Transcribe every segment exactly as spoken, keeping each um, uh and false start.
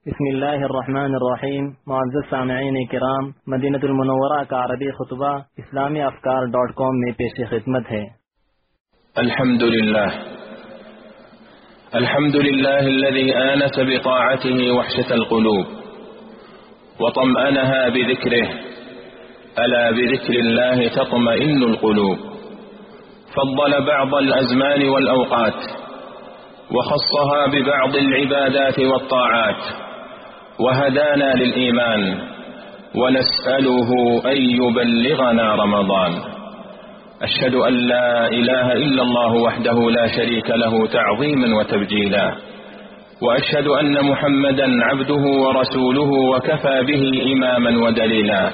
بسم الله الرحمن الرحیم معزز سامعین کرام، مدینہ المنورہ کا عربی خطبہ اسلامی افکار ڈاٹ کام میں پیش خدمت ہے۔ الحمد لله الحمد لله الذي آنس بطاعته وحشة القلوب وطمأنها بذكره، ألا بذكر الله تطمئن القلوب. فضل بعض الأزمان والأوقات وخصها ببعض العبادات والطاعات، وهدانا للإيمان، ونسأله أن يبلغنا رمضان. أشهد أن لا إله إلا الله وحده لا شريك له تعظيما وتبجيلا، وأشهد أن محمدا عبده ورسوله وكفى به إماما ودليلا،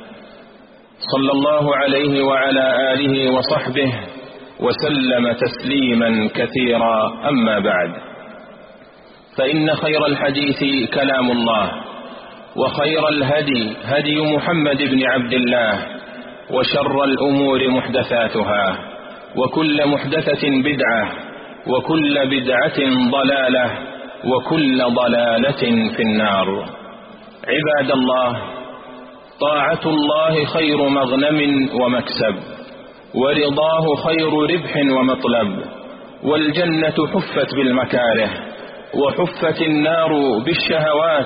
صلى الله عليه وعلى آله وصحبه وسلم تسليما كثيرا. أما بعد، فإن خير الحديث كلام الله، وخير الهدي هدي محمد بن عبد الله، وشر الأمور محدثاتها، وكل محدثة بدعة، وكل بدعة ضلالة، وكل ضلالة في النار. عباد الله، طاعة الله خير مغنم ومكسب، ورضاه خير ربح ومطلب، والجنة حفت بالمكاره، وحفت النار بالشهوات،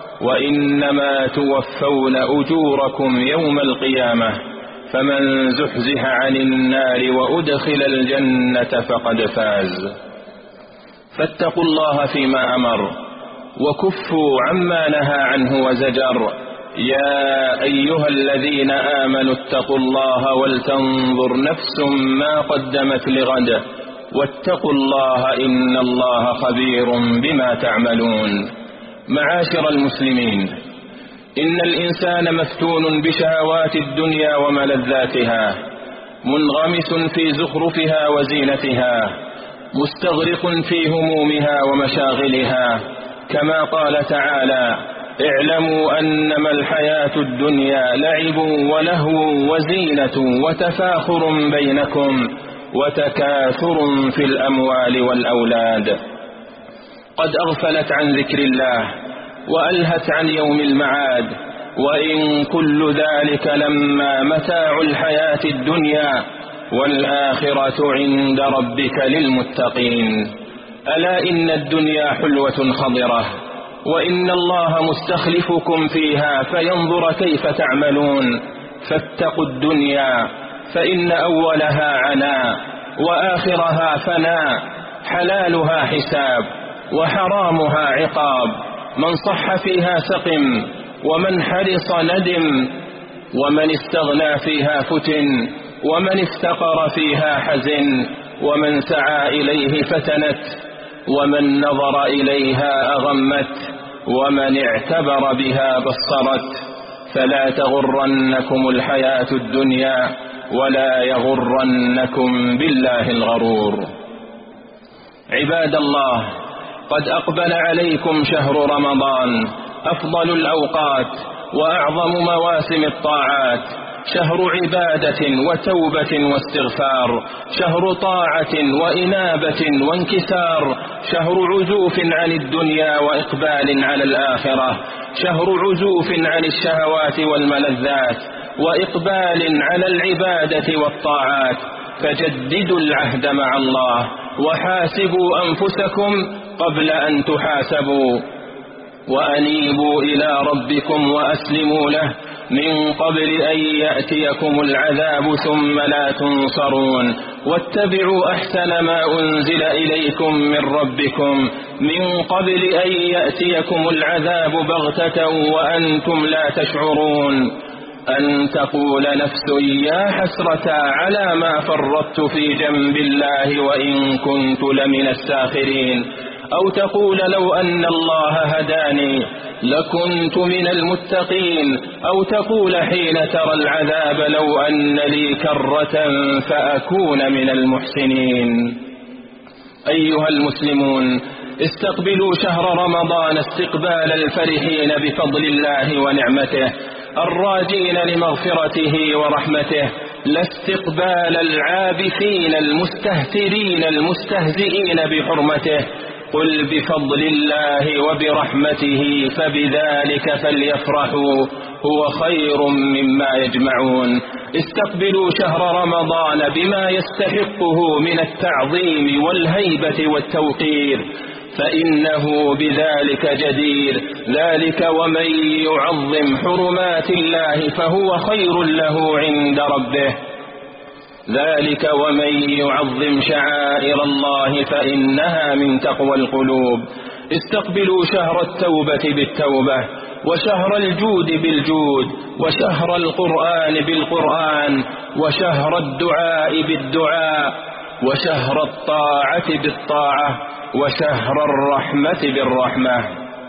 وإنما توفون أجوركم يوم القيامة، فمن زحزح عن النار وأدخل الجنة فقد فاز. فاتقوا الله فيما أمر، وكفوا عما نهى عنه وزجر. يا أيها الذين آمنوا اتقوا الله ولتنظر نفس ما قدمت لغد، واتقوا الله إن الله خبير بما تعملون. معاشر المسلمين، إن الإنسان مفتون بشهوات الدنيا وملذاتها، منغمس في زخرفها وزينتها، مستغرق في همومها ومشاغلها، كما قال تعالى: اعلموا أنما الحياة الدنيا لعب ولهو وزينة وتفاخر بينكم وتكاثر في الأموال والأولاد. قد أغفلت عن ذكر الله وألهت عن يوم المعاد، وإن كل ذلك لما متاع الحياة الدنيا، والآخرة عند ربك للمتقين. ألا إن الدنيا حلوة خضرة، وإن الله مستخلفكم فيها فينظر كيف تعملون. فاتقوا الدنيا، فإن أولها عناء، وآخرها فناء، حلالها حساب، وحرامها عقاب. من صح فيها سقم، ومن حرص ندم، ومن استغنى فيها فتن، ومن افتقر فيها حزن، ومن سعى إليه فتنت، ومن نظر إليها أغمت، ومن اعتبر بها بصرت. فلا تغرنكم الحياة الدنيا، ولا يغرنكم بالله الغرور. عباد الله، قد أقبل عليكم شهر رمضان، أفضل الأوقات وأعظم مواسم الطاعات، شهر عبادة وتوبة واستغفار، شهر طاعة وإنابة وانكسار، شهر عزوف عن الدنيا وإقبال على الآخرة، شهر عزوف عن الشهوات والملذات، وإقبال على العبادة والطاعات. فجددوا العهد مع الله، وحاسبوا أنفسكم قبل أن تحاسبوا، وأنيبوا إلى ربكم وأسلموا له من قبل أن يأتيكم العذاب ثم لا تنصرون. واتبعوا أحسن ما أنزل إليكم من ربكم من قبل أن يأتيكم العذاب بغتة وأنتم لا تشعرون. أن تقول نفس: يا حسرة على ما فرطت في جنب الله وإن كنت لمن الساخرين. أو تقول: لو أن الله هداني لكنت من المتقين. أو تقول حين ترى العذاب: لو أن لي كرة فأكون من المحسنين. أيها المسلمون، استقبلوا شهر رمضان استقبال الفرحين بفضل الله ونعمته، الراجين لمغفرته ورحمته، لا استقبال العابثين المستهترين المستهزئين بحرمته. قل بفضل الله وبرحمته فبذلك فليفرحوا هو خير مما يجمعون. استقبلوا شهر رمضان بما يستحقه من التعظيم والهيبة والتوقير، فإنه بذلك جدير. ذلك ومن يعظم حرمات الله فهو خير له عند ربه. ذلك ومن يعظم شعائر الله فإنها من تقوى القلوب. استقبلوا شهر التوبة بالتوبة، وشهر الجود بالجود، وشهر القرآن بالقرآن، وشهر الدعاء بالدعاء، وشهر الطاعة بالطاعة، وشهر الرحمة بالرحمة.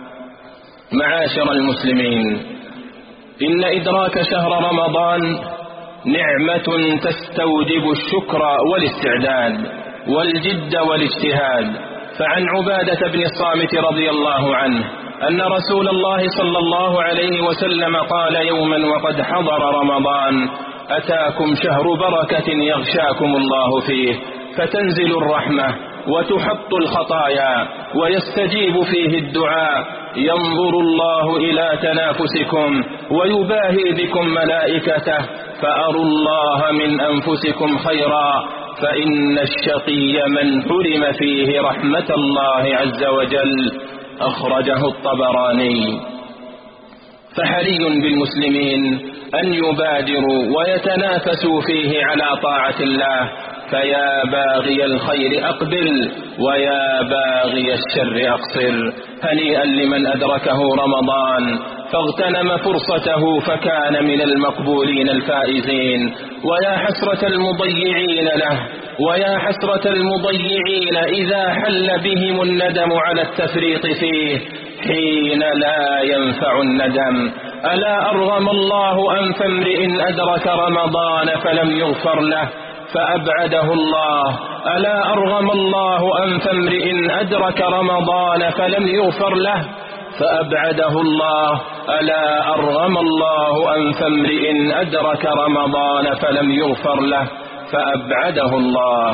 معاشر المسلمين، إن إدراك شهر رمضان نعمة تستوجب الشكر والاستعداد والجد والاجتهاد. فعن عبادة بن الصامت رضي الله عنه أن رسول الله صلى الله عليه وسلم قال يوما وقد حضر رمضان: أتاكم شهر بركة يغشاكم الله فيه، فتنزل الرحمة وتحط الخطايا ويستجيب فيه الدعاء، ينظر الله إلى تنافسكم ويباهي بكم ملائكته، فأروا الله من أنفسكم خيرا، فإن الشقي من حرم فيه رحمة الله عز وجل. أخرجه الطبراني. فحري بالمسلمين أن يبادروا ويتنافسوا فيه على طاعة الله، فيا باغي الخير أقبل ويا باغي الشر أقصر. هنيئا لمن أدركه رمضان فاغتنم فرصته فكان من المقبولين الفائزين، ويا حسرة المضيعين له، ويا حسرة المضيعين إذا حل بهم الندم على التفريط فيه حين لا ينفع الندم. ألا أرغم الله أنف امرئ أدرك رمضان فلم يغفر له فأبعده الله. ألا أرغم الله أنف امرئ أدرك رمضان فلم يغفر له فأبعده الله. ألا أرغم الله أنف امرئ أدرك رمضان فلم يغفر له فأبعده الله.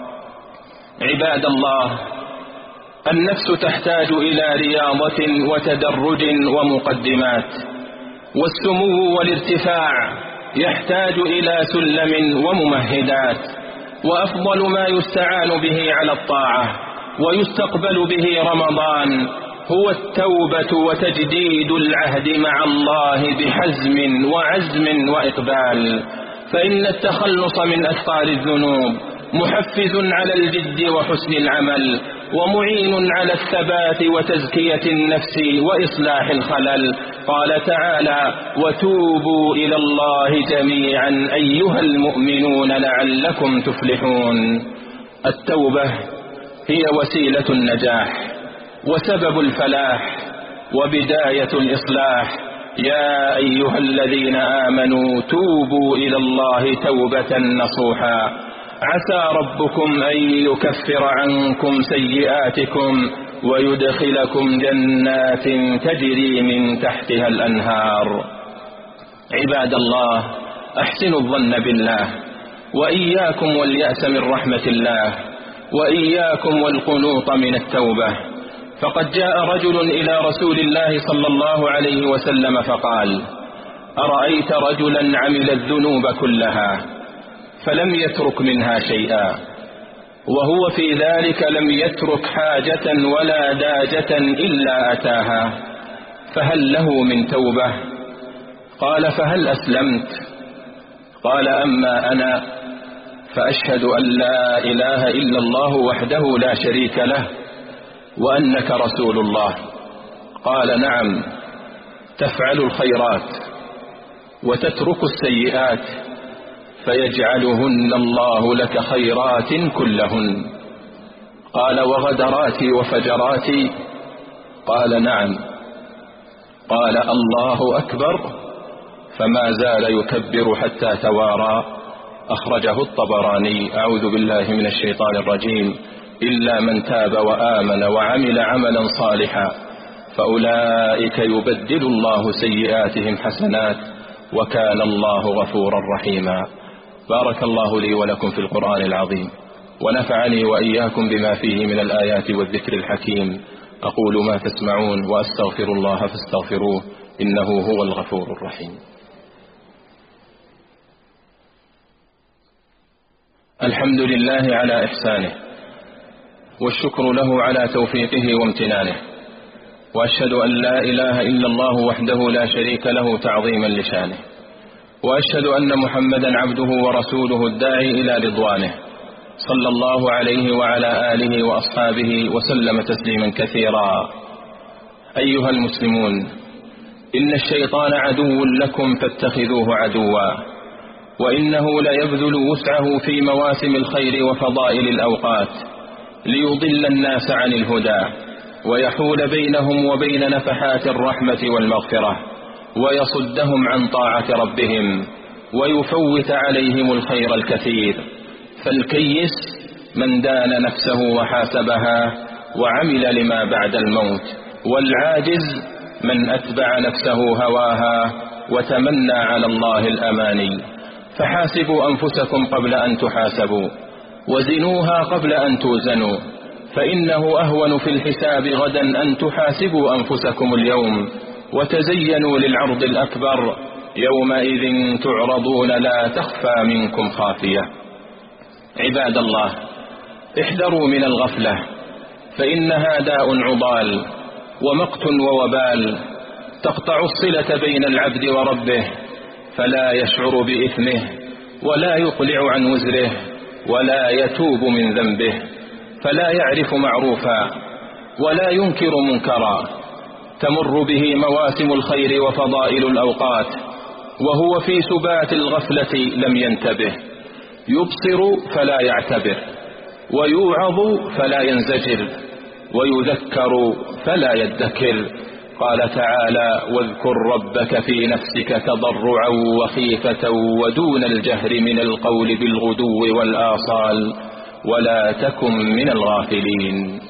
عباد الله، النفس تحتاج إلى رياضة وتدرج ومقدمات، والسمو والارتفاع يحتاج إلى سلم وممهدات. وأفضل ما يستعان به على الطاعة ويستقبل به رمضان هو التوبة وتجديد العهد مع الله بحزم وعزم وإقبال، فإن التخلص من أثقال الذنوب محفز على الجد وحسن العمل، ومعين على الثبات وتزكية النفس وإصلاح الخلل. قال تعالى: وتوبوا إلى الله جميعا أيها المؤمنون لعلكم تفلحون. التوبة هي وسيلة النجاح وسبب الفلاح وبداية الإصلاح. يا أيها الذين آمنوا توبوا إلى الله توبة نصوحا، عسى ربكم أن يكفر عنكم سيئاتكم ويدخلكم جنات تجري من تحتها الأنهار. عباد الله، أحسنوا الظن بالله، وإياكم واليأس من رحمة الله، وإياكم والقنوط من التوبة. فقد جاء رجل إلى رسول الله صلى الله عليه وسلم فقال: أرأيت رجلا عمل الذنوب كلها فلم يترك منها شيئا، وهو في ذلك لم يترك حاجة ولا داجة إلا أتاها، فهل له من توبة؟ قال: فهل أسلمت؟ قال: أما أنا فأشهد أن لا إله إلا الله وحده لا شريك له وأنك رسول الله. قال: نعم، تفعل الخيرات وتترك السيئات فيجعلهن الله لك خيرات كلهن. قال: وغدراتي وفجراتي؟ قال: نعم. قال: الله أكبر، فما زال يكبر حتى توارى. أخرجه الطبراني. أعوذ بالله من الشيطان الرجيم. إلا من تاب وآمن وعمل عملا صالحا فأولئك يبدل الله سيئاتهم حسنات وكان الله غفورا رحيما. بارك الله لي ولكم في القرآن العظيم، ونفعني وإياكم بما فيه من الآيات والذكر الحكيم. أقول ما تسمعون وأستغفر الله فاستغفروه إنه هو الغفور الرحيم. الحمد لله على إحسانه، والشكر له على توفيقه وامتنانه، وأشهد أن لا إله إلا الله وحده لا شريك له تعظيما لشانه، وأشهد أن محمدا عبده ورسوله الداعي إلى رضوانه، صلى الله عليه وعلى آله وأصحابه وسلم تسليما كثيرا. أيها المسلمون، إن الشيطان عدو لكم فاتخذوه عدوا، وإنه ليبذل وسعه في مواسم الخير وفضائل الأوقات ليضل الناس عن الهدى، ويحول بينهم وبين نفحات الرحمة والمغفرة، ويصدهم عن طاعة ربهم، ويفوت عليهم الخير الكثير. فالكيس من دان نفسه وحاسبها وعمل لما بعد الموت، والعاجز من أتبع نفسه هواها وتمنى على الله الأماني. فحاسبوا أنفسكم قبل أن تحاسبوا، وزنوها قبل أن توزنوا، فإنه أهون في الحساب غدا أن تحاسبوا أنفسكم اليوم وتزينوا للعرض الأكبر، يومئذ تعرضون لا تخفى منكم خافية. عباد الله، احذروا من الغفلة، فإنها داء عضال ومقت ووبال تقطع الصلة بين العبد وربه، فلا يشعر بإثمه ولا يقلع عن وزره ولا يتوب من ذنبه، فلا يعرف معروفا ولا ينكر منكرا. تمر به مواسم الخير وفضائل الأوقات وهو في سبات الغفلة لم ينتبه، يبصر فلا يعتبر، ويوعظ فلا ينزجر، ويذكر فلا يدكر. قال تعالى: واذكر ربك في نفسك تضرعا وخيفة ودون الجهر من القول بالغدو والآصال ولا تكن من الغافلين.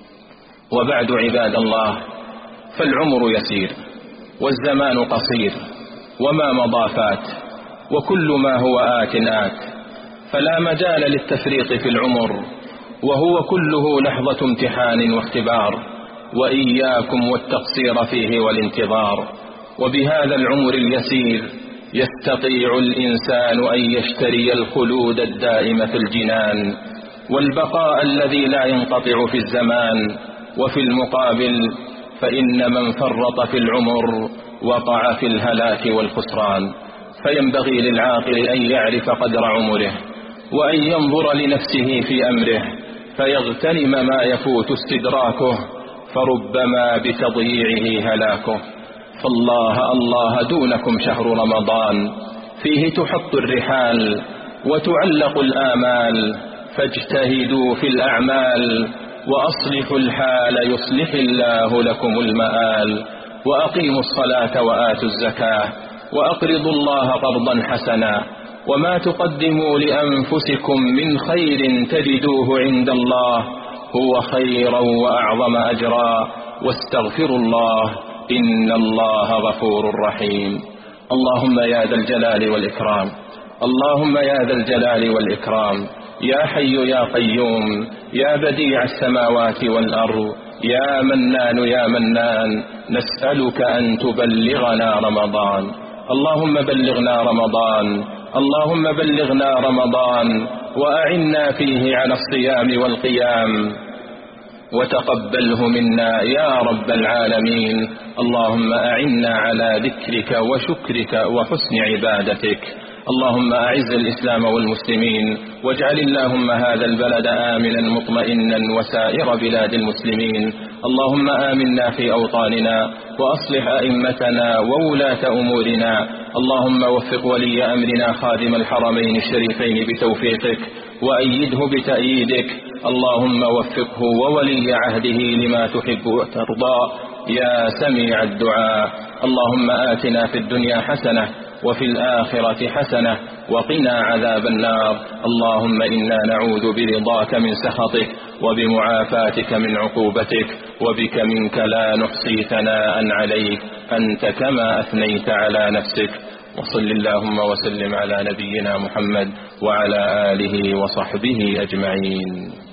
وبعد عباد الله، فالعمر يسير والزمان قصير وما مضى فات، وكل ما هو آت آت، فلا مجال للتفريط في العمر، وهو كله لحظة امتحان واختبار، وإياكم والتقصير فيه والانتظار. وبهذا العمر اليسير يستطيع الإنسان أن يشتري الخلود الدائم في الجنان، والبقاء الذي لا ينقطع في الزمان. وفي المقابل فإن من فرط في العمر وقع في الهلاك والخسران. فينبغي للعاقل أن يعرف قدر عمره، وأن ينظر لنفسه في أمره، فيغتنم ما يفوت استدراكه، فربما بتضييعه هلاكه. فالله الله دونكم شهر رمضان، فيه تحط الرحال وتعلق الآمال، فاجتهدوا في الأعمال وأصلحوا الحال يصلح الله لكم المآل. وأقيموا الصلاة وآتوا الزكاة وأقرضوا الله قرضا حسنا، وما تقدموا لأنفسكم من خير تجدوه عند الله هو خيرا وأعظم أجرا، واستغفروا الله إن الله غفور رحيم. اللهم يا ذا الجلال والإكرام، اللهم يا ذا الجلال والإكرام، يا حي يا قيوم، يا بديع السماوات والأرض، يا منان يا منان، نسألك أن تبلغنا رمضان. اللهم بلغنا رمضان، اللهم بلغنا رمضان، وأعنا فيه على الصيام والقيام، وتقبله منا يا رب العالمين. اللهم أعنا على ذكرك وشكرك وحسن عبادتك. اللهم أعز الإسلام والمسلمين، واجعل اللهم هذا البلد آمنا مطمئنا وسائر بلاد المسلمين. اللهم آمنا في أوطاننا، وأصلح أئمتنا وولاة أمورنا. اللهم وفق ولي أمرنا خادم الحرمين الشريفين بتوفيقك، وأيده بتأييدك. اللهم وفقه وولي عهده لما تحب وترضى يا سميع الدعاء. اللهم آتنا في الدنيا حسنة وفي الآخرة حسنة وقنا عذاب النار. اللهم إنا نعوذ برضاك من سخطك، وبمعافاتك من عقوبتك، وبك منك لا نحصي ثناء عليك، أنت كما أثنيت على نفسك. وصل اللهم وسلم على نبينا محمد وعلى آله وصحبه أجمعين.